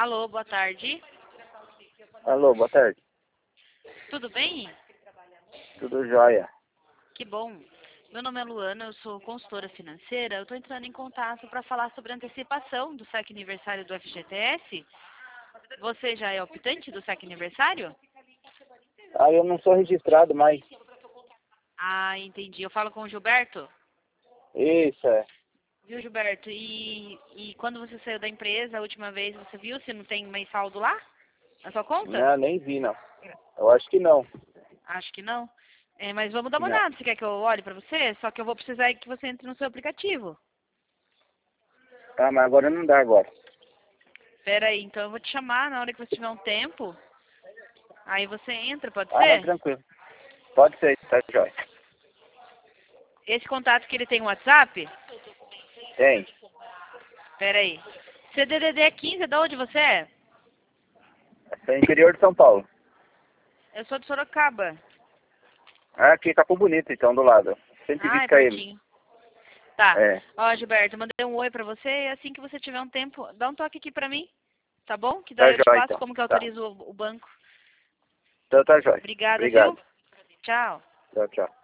Alô, boa tarde. Alô, boa tarde. Tudo bem? Tudo jóia? Que bom. Meu nome é Luana, eu sou consultora financeira. Eu estou entrando em contato para falar sobre a antecipação do saque aniversário do FGTS. Você já é optante do saque aniversário? Eu não sou registrado mais. Ah, entendi. Eu falo com o Gilberto? Isso, é. Viu, Gilberto? E quando você saiu da empresa, a última vez, você viu se não tem mais saldo lá? Na sua conta? Não, nem vi, não. Eu acho que não. Acho que não. Mas vamos dar uma Não. olhada. Você quer que eu olhe para você? Só que eu vou precisar que você entre no seu aplicativo. Mas agora não dá agora. Espera aí, então eu vou te chamar na hora que você tiver um tempo. Aí você entra, pode Não, ser? tranquilo. Pode ser, tá jóia. Esse contato que ele tem WhatsApp? Tem. Espera aí. CDDD é 15, de onde você é? É interior de São Paulo. Eu sou de Sorocaba. Aqui, Capão Bonito, então, do lado. Ah, 120 é km. pertinho. Tá. É. Ó, Gilberto, eu mandei um oi pra você e assim que você tiver um tempo, dá um toque aqui pra mim, tá bom? Que Tá daí eu te jóia, passo então. como que eu Tá. autorizo o banco. Então tá jóia. Obrigada, viu? Obrigado. Tchau. Tchau, tchau.